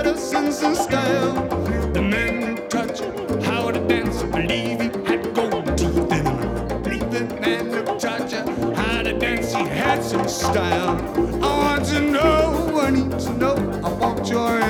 Sense and style. The man who taught you how to dance, believe he had gold teeth in him. Believe the man who taught you how to dance, he had some style. I want to know, I need to know, I want your